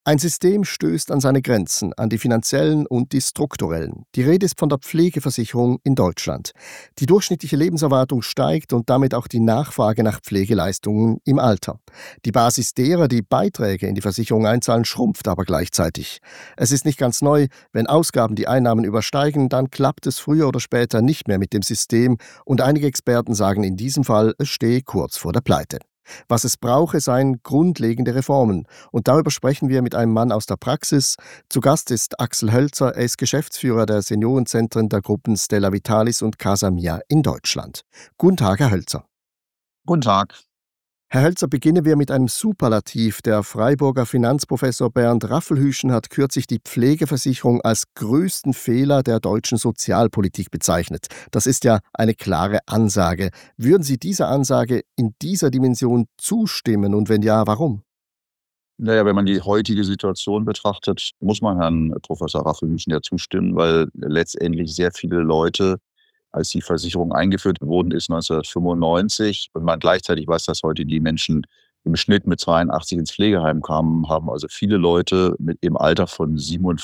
Ein System stößt an seine Grenzen, an die finanziellen und die strukturellen. Die Rede ist von der Pflegeversicherung in Deutschland. Die durchschnittliche Lebenserwartung steigt und damit auch die Nachfrage nach Pflegeleistungen im Alter. Die Basis derer, die Beiträge in die Versicherung einzahlen, schrumpft aber gleichzeitig. Es ist nicht ganz neu, wenn Ausgaben die Einnahmen übersteigen, dann klappt es früher oder später nicht mehr mit dem System und einige Experten sagen in diesem Fall, es stehe kurz vor der Pleite. Was es brauche, seien grundlegende Reformen. Und darüber sprechen wir mit einem Mann aus der Praxis. Zu Gast ist Axel Hölzer. Er ist Geschäftsführer der Seniorenzentren der Gruppen Stella Vitalis und Casa Mia in Deutschland. Guten Tag, Herr Hölzer. Guten Tag. Herr Hölzer, beginnen wir mit einem Superlativ. Der Freiburger Finanzprofessor Bernd Raffelhüschen hat kürzlich die Pflegeversicherung als größten Fehler der deutschen Sozialpolitik bezeichnet. Das ist ja eine klare Ansage. Würden Sie dieser Ansage in dieser Dimension zustimmen und wenn ja, warum? Naja, wenn man die heutige Situation betrachtet, muss man Herrn Professor Raffelhüschen ja zustimmen, weil letztendlich sehr viele Leute, als die Versicherung eingeführt worden ist 1995 und man gleichzeitig weiß, dass heute die Menschen im Schnitt mit 82 ins Pflegeheim kamen, haben also viele Leute mit im Alter von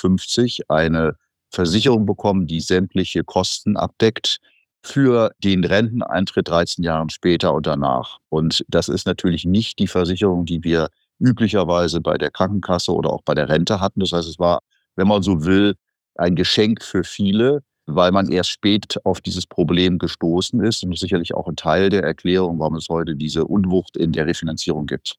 57 eine Versicherung bekommen, die sämtliche Kosten abdeckt für den Renteneintritt 13 Jahren später und danach. Und das ist natürlich nicht die Versicherung, die wir üblicherweise bei der Krankenkasse oder auch bei der Rente hatten. Das heißt, es war, wenn man so will, ein Geschenk für viele, weil man erst spät auf dieses Problem gestoßen ist und sicherlich auch ein Teil der Erklärung, warum es heute diese Unwucht in der Refinanzierung gibt.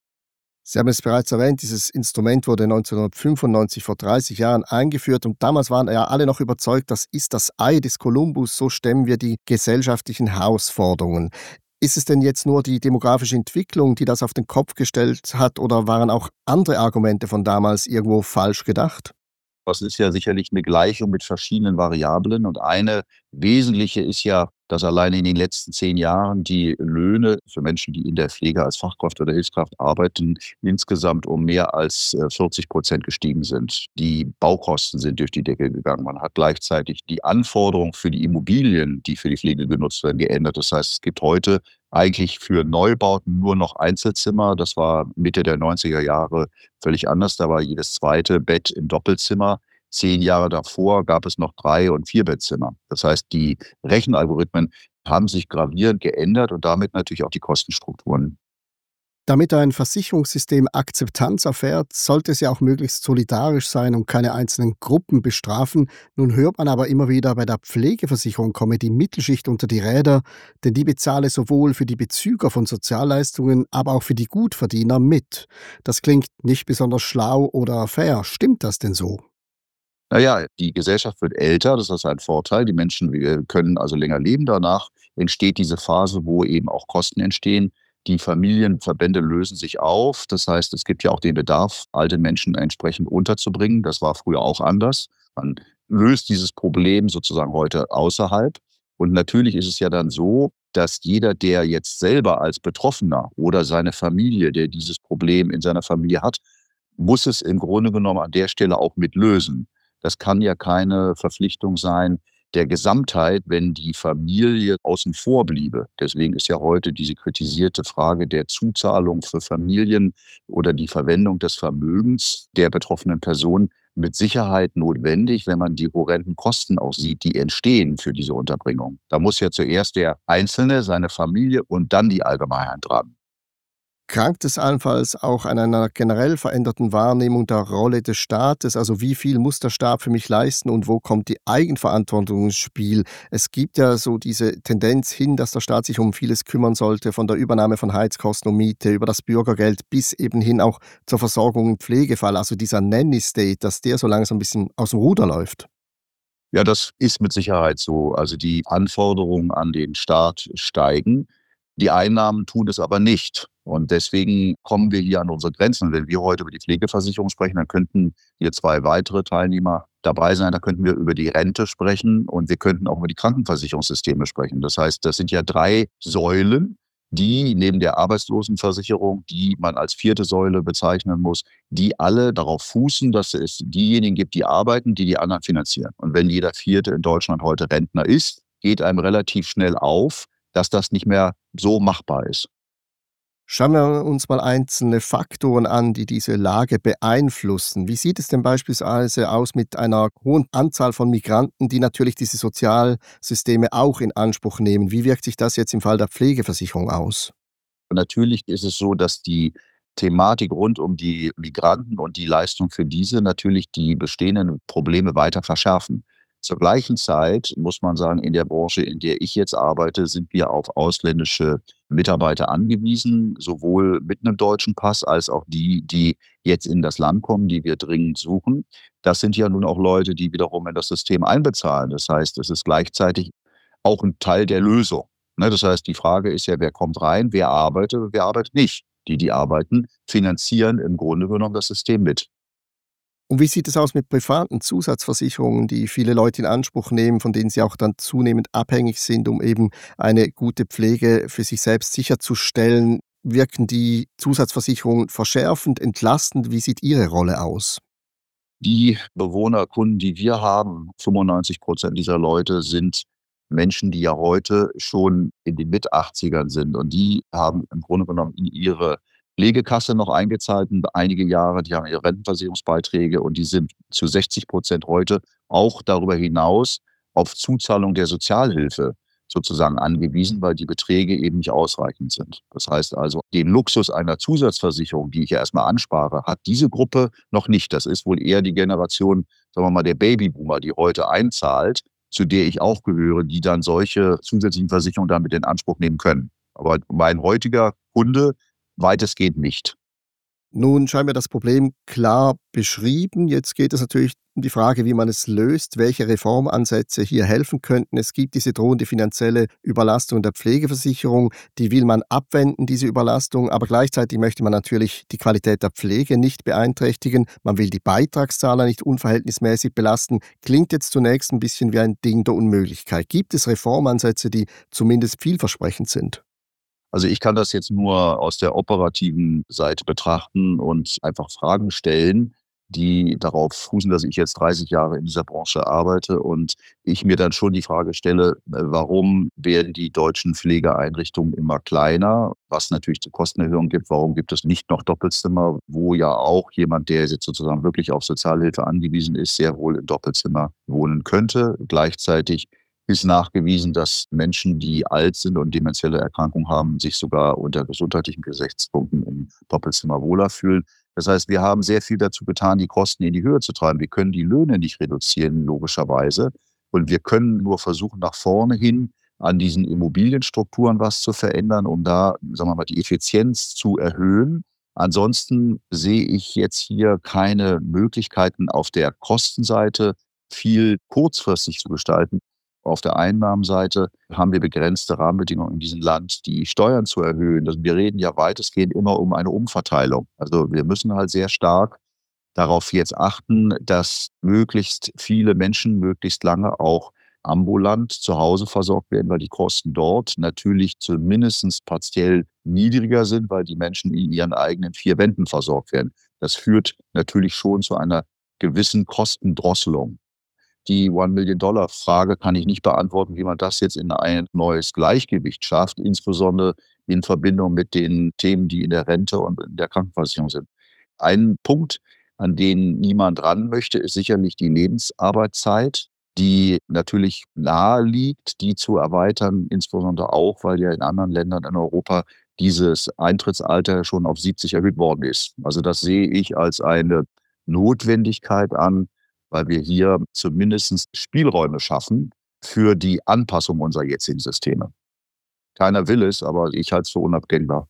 Sie haben es bereits erwähnt, dieses Instrument wurde 1995, vor 30 Jahren, eingeführt und damals waren ja alle noch überzeugt, das ist das Ei des Kolumbus, so stemmen wir die gesellschaftlichen Herausforderungen. Ist es denn jetzt nur die demografische Entwicklung, die das auf den Kopf gestellt hat, oder waren auch andere Argumente von damals irgendwo falsch gedacht? Das ist ja sicherlich eine Gleichung mit verschiedenen Variablen und eine wesentliche ist ja, dass alleine in den letzten 10 Jahren die Löhne für Menschen, die in der Pflege als Fachkraft oder Hilfskraft arbeiten, insgesamt um mehr als 40% gestiegen sind. Die Baukosten sind durch die Decke gegangen. Man hat gleichzeitig die Anforderungen für die Immobilien, die für die Pflege genutzt werden, geändert. Das heißt, es gibt heute eigentlich für Neubauten nur noch Einzelzimmer. Das war Mitte der 90er Jahre völlig anders. Da war jedes zweite Bett im Doppelzimmer. 10 Jahre davor gab es noch 3- und 4-Bettzimmer. Das heißt, die Rechenalgorithmen haben sich gravierend geändert und damit natürlich auch die Kostenstrukturen. Damit ein Versicherungssystem Akzeptanz erfährt, sollte es ja auch möglichst solidarisch sein und keine einzelnen Gruppen bestrafen. Nun hört man aber immer wieder, bei der Pflegeversicherung komme die Mittelschicht unter die Räder, denn die bezahle sowohl für die Bezüger von Sozialleistungen, aber auch für die Gutverdiener mit. Das klingt nicht besonders schlau oder fair. Stimmt das denn so? Naja, die Gesellschaft wird älter, das ist ein Vorteil. Die Menschen können also länger leben. Danach entsteht diese Phase, wo eben auch Kosten entstehen. Die Familienverbände lösen sich auf. Das heißt, es gibt ja auch den Bedarf, alte Menschen entsprechend unterzubringen. Das war früher auch anders. Man löst dieses Problem sozusagen heute außerhalb. Und natürlich ist es ja dann so, dass jeder, der jetzt selber als Betroffener oder seine Familie, der dieses Problem in seiner Familie hat, muss es im Grunde genommen an der Stelle auch mit lösen. Das kann ja keine Verpflichtung sein der Gesamtheit, wenn die Familie außen vor bliebe. Deswegen ist ja heute diese kritisierte Frage der Zuzahlung für Familien oder die Verwendung des Vermögens der betroffenen Person mit Sicherheit notwendig, wenn man die horrenden Kosten auch sieht, die entstehen für diese Unterbringung. Da muss ja zuerst der Einzelne, seine Familie und dann die Allgemeinheit dran. Krankt es allenfalls auch an einer generell veränderten Wahrnehmung der Rolle des Staates? Also wie viel muss der Staat für mich leisten und wo kommt die Eigenverantwortung ins Spiel? Es gibt ja so diese Tendenz hin, dass der Staat sich um vieles kümmern sollte, von der Übernahme von Heizkosten und Miete über das Bürgergeld bis eben hin auch zur Versorgung im Pflegefall. Also dieser Nanny-State, dass der so langsam ein bisschen aus dem Ruder läuft. Ja, das ist mit Sicherheit so. Also die Anforderungen an den Staat steigen. Die Einnahmen tun es aber nicht. Und deswegen kommen wir hier an unsere Grenzen. Wenn wir heute über die Pflegeversicherung sprechen, dann könnten hier 2 weitere Teilnehmer dabei sein. Da könnten wir über die Rente sprechen und wir könnten auch über die Krankenversicherungssysteme sprechen. Das heißt, das sind ja 3 Säulen, die neben der Arbeitslosenversicherung, die man als 4. Säule bezeichnen muss, die alle darauf fußen, dass es diejenigen gibt, die arbeiten, die die anderen finanzieren. Und wenn jeder Vierte in Deutschland heute Rentner ist, geht einem relativ schnell auf, dass das nicht mehr so machbar ist. Schauen wir uns mal einzelne Faktoren an, die diese Lage beeinflussen. Wie sieht es denn beispielsweise aus mit einer hohen Anzahl von Migranten, die natürlich diese Sozialsysteme auch in Anspruch nehmen? Wie wirkt sich das jetzt im Fall der Pflegeversicherung aus? Natürlich ist es so, dass die Thematik rund um die Migranten und die Leistung für diese natürlich die bestehenden Probleme weiter verschärfen. Zur gleichen Zeit muss man sagen, in der Branche, in der ich jetzt arbeite, sind wir auf ausländische Mitarbeiter angewiesen, sowohl mit einem deutschen Pass als auch die, die jetzt in das Land kommen, die wir dringend suchen. Das sind ja nun auch Leute, die wiederum in das System einbezahlen. Das heißt, es ist gleichzeitig auch ein Teil der Lösung. Ne, das heißt, die Frage ist ja, wer kommt rein, wer arbeitet nicht. Die, die arbeiten, finanzieren im Grunde genommen das System mit. Und wie sieht es aus mit privaten Zusatzversicherungen, die viele Leute in Anspruch nehmen, von denen sie auch dann zunehmend abhängig sind, um eben eine gute Pflege für sich selbst sicherzustellen? Wirken die Zusatzversicherungen verschärfend, entlastend? Wie sieht Ihre Rolle aus? Die Bewohnerkunden, die wir haben, 95% dieser Leute sind Menschen, die ja heute schon in den Mit-80ern sind. Und die haben im Grunde genommen in ihre Pflegekasse noch eingezahlt, einige Jahre, die haben ihre Rentenversicherungsbeiträge und die sind zu 60% heute auch darüber hinaus auf Zuzahlung der Sozialhilfe sozusagen angewiesen, weil die Beträge eben nicht ausreichend sind. Das heißt also, den Luxus einer Zusatzversicherung, die ich ja erstmal anspare, hat diese Gruppe noch nicht. Das ist wohl eher die Generation, sagen wir mal, der Babyboomer, die heute einzahlt, zu der ich auch gehöre, die dann solche zusätzlichen Versicherungen damit in Anspruch nehmen können. Aber mein heutiger Kunde weitestgehend nicht. Nun scheint mir das Problem klar beschrieben. Jetzt geht es natürlich um die Frage, wie man es löst, welche Reformansätze hier helfen könnten. Es gibt diese drohende finanzielle Überlastung der Pflegeversicherung, die will man abwenden, diese Überlastung, aber gleichzeitig möchte man natürlich die Qualität der Pflege nicht beeinträchtigen. Man will die Beitragszahler nicht unverhältnismäßig belasten. Klingt jetzt zunächst ein bisschen wie ein Ding der Unmöglichkeit. Gibt es Reformansätze, die zumindest vielversprechend sind? Also ich kann das jetzt nur aus der operativen Seite betrachten und einfach Fragen stellen, die darauf fußen, dass ich jetzt 30 Jahre in dieser Branche arbeite und ich mir dann schon die Frage stelle, warum werden die deutschen Pflegeeinrichtungen immer kleiner, was natürlich zu Kostenerhöhungen gibt. Warum gibt es nicht noch Doppelzimmer, wo ja auch jemand, der jetzt sozusagen wirklich auf Sozialhilfe angewiesen ist, sehr wohl im Doppelzimmer wohnen könnte. Gleichzeitig ist nachgewiesen, dass Menschen, die alt sind und demenzielle Erkrankungen haben, sich sogar unter gesundheitlichen Gesichtspunkten im Doppelzimmer wohler fühlen. Das heißt, wir haben sehr viel dazu getan, die Kosten in die Höhe zu treiben. Wir können die Löhne nicht reduzieren, logischerweise. Und wir können nur versuchen, nach vorne hin an diesen Immobilienstrukturen was zu verändern, um da, sagen wir mal, die Effizienz zu erhöhen. Ansonsten sehe ich jetzt hier keine Möglichkeiten auf der Kostenseite viel kurzfristig zu gestalten. Auf der Einnahmenseite haben wir begrenzte Rahmenbedingungen in diesem Land, die Steuern zu erhöhen. Also wir reden ja weitestgehend immer um eine Umverteilung. Also wir müssen halt sehr stark darauf jetzt achten, dass möglichst viele Menschen möglichst lange auch ambulant zu Hause versorgt werden, weil die Kosten dort natürlich zumindest partiell niedriger sind, weil die Menschen in ihren eigenen vier Wänden versorgt werden. Das führt natürlich schon zu einer gewissen Kostendrosselung. Die One-Million-Dollar-Frage kann ich nicht beantworten, wie man das jetzt in ein neues Gleichgewicht schafft, insbesondere in Verbindung mit den Themen, die in der Rente und in der Krankenversicherung sind. Ein Punkt, an den niemand ran möchte, ist sicherlich die Lebensarbeitszeit, die natürlich nahe liegt, die zu erweitern, insbesondere auch, weil ja in anderen Ländern in Europa dieses Eintrittsalter schon auf 70 erhöht worden ist. Also das sehe ich als eine Notwendigkeit an, weil wir hier zumindest Spielräume schaffen für die Anpassung unserer jetzigen Systeme. Keiner will es, aber ich halte es für unabdingbar.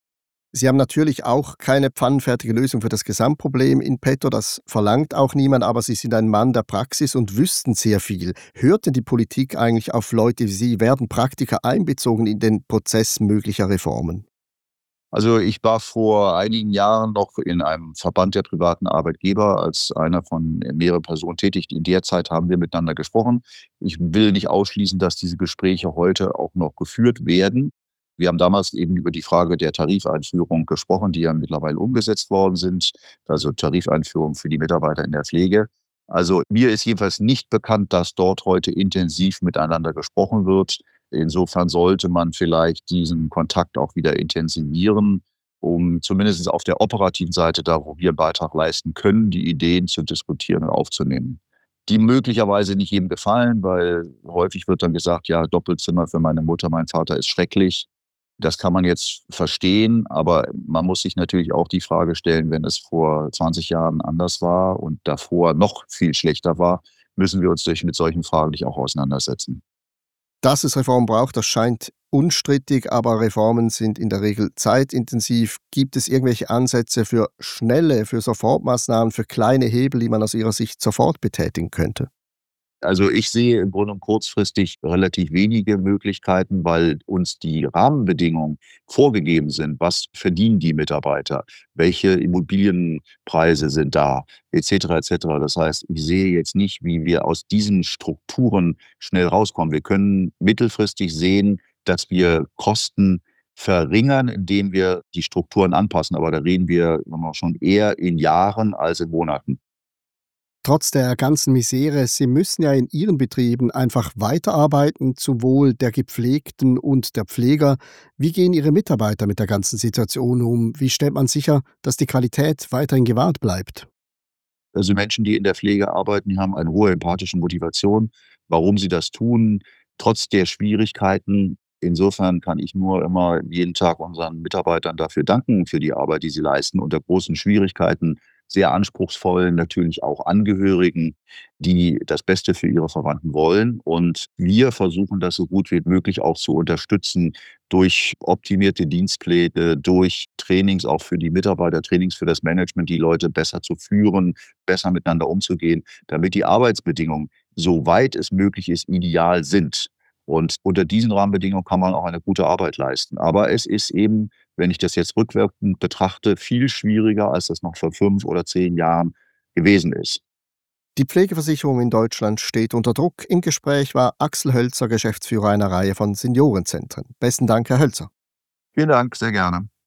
Sie haben natürlich auch keine pfannenfertige Lösung für das Gesamtproblem in petto, das verlangt auch niemand, aber Sie sind ein Mann der Praxis und wüssten sehr viel. Hört denn die Politik eigentlich auf Leute wie Sie? Werden Praktiker einbezogen in den Prozess möglicher Reformen? Also ich war vor einigen Jahren noch in einem Verband der privaten Arbeitgeber als einer von mehreren Personen tätig. In der Zeit haben wir miteinander gesprochen. Ich will nicht ausschließen, dass diese Gespräche heute auch noch geführt werden. Wir haben damals eben über die Frage der Tarifeinführung gesprochen, die ja mittlerweile umgesetzt worden sind. Also Tarifeinführung für die Mitarbeiter in der Pflege. Also mir ist jedenfalls nicht bekannt, dass dort heute intensiv miteinander gesprochen wird. Insofern sollte man vielleicht diesen Kontakt auch wieder intensivieren. um zumindest auf der operativen Seite, da wo wir einen Beitrag leisten können, die Ideen zu diskutieren und aufzunehmen. Die möglicherweise nicht jedem gefallen, weil häufig wird dann gesagt: „Ja, Doppelzimmer für meine Mutter, mein Vater ist schrecklich.“ Das kann man jetzt verstehen, aber man muss sich natürlich auch die Frage stellen, wenn es vor 20 Jahren anders war und davor noch viel schlechter war, müssen wir uns mit solchen Fragen nicht auch auseinandersetzen. Dass es Reformen braucht, das scheint unstrittig, aber Reformen sind in der Regel zeitintensiv. Gibt es irgendwelche Ansätze für Sofortmaßnahmen, für kleine Hebel, die man aus Ihrer Sicht sofort betätigen könnte? Also, ich sehe im Grunde kurzfristig relativ wenige Möglichkeiten, weil uns die Rahmenbedingungen vorgegeben sind. Was verdienen die Mitarbeiter? Welche Immobilienpreise sind da? Et cetera, et cetera. Das heißt, ich sehe jetzt nicht, wie wir aus diesen Strukturen schnell rauskommen. Wir können mittelfristig sehen, dass wir Kosten verringern, indem wir die Strukturen anpassen, aber da reden wir, sagen wir mal, schon eher in Jahren als in Monaten. Trotz der ganzen Misere, Sie müssen ja in Ihren Betrieben einfach weiterarbeiten, zum Wohl der Gepflegten und der Pfleger. Wie gehen Ihre Mitarbeiter mit der ganzen Situation um? Wie stellt man sicher, dass die Qualität weiterhin gewahrt bleibt? Also Menschen, die in der Pflege arbeiten, die haben eine hohe empathische Motivation, warum sie das tun, trotz der Schwierigkeiten. Insofern kann ich nur immer jeden Tag unseren Mitarbeitern dafür danken, für die Arbeit, die sie leisten, unter großen Schwierigkeiten, sehr anspruchsvollen, natürlich auch Angehörigen, die das Beste für ihre Verwandten wollen. Und wir versuchen das so gut wie möglich auch zu unterstützen durch optimierte Dienstpläne, durch Trainings auch für die Mitarbeiter, Trainings für das Management, die Leute besser zu führen, besser miteinander umzugehen, damit die Arbeitsbedingungen, soweit es möglich ist, ideal sind. Und unter diesen Rahmenbedingungen kann man auch eine gute Arbeit leisten. Aber es ist eben, wenn ich das jetzt rückwirkend betrachte, viel schwieriger, als das noch vor 5 oder 10 Jahren gewesen ist. Die Pflegeversicherung in Deutschland steht unter Druck. Im Gespräch war Axel Hölzer, Geschäftsführer einer Reihe von Seniorenzentren. Besten Dank, Herr Hölzer. Vielen Dank, sehr gerne.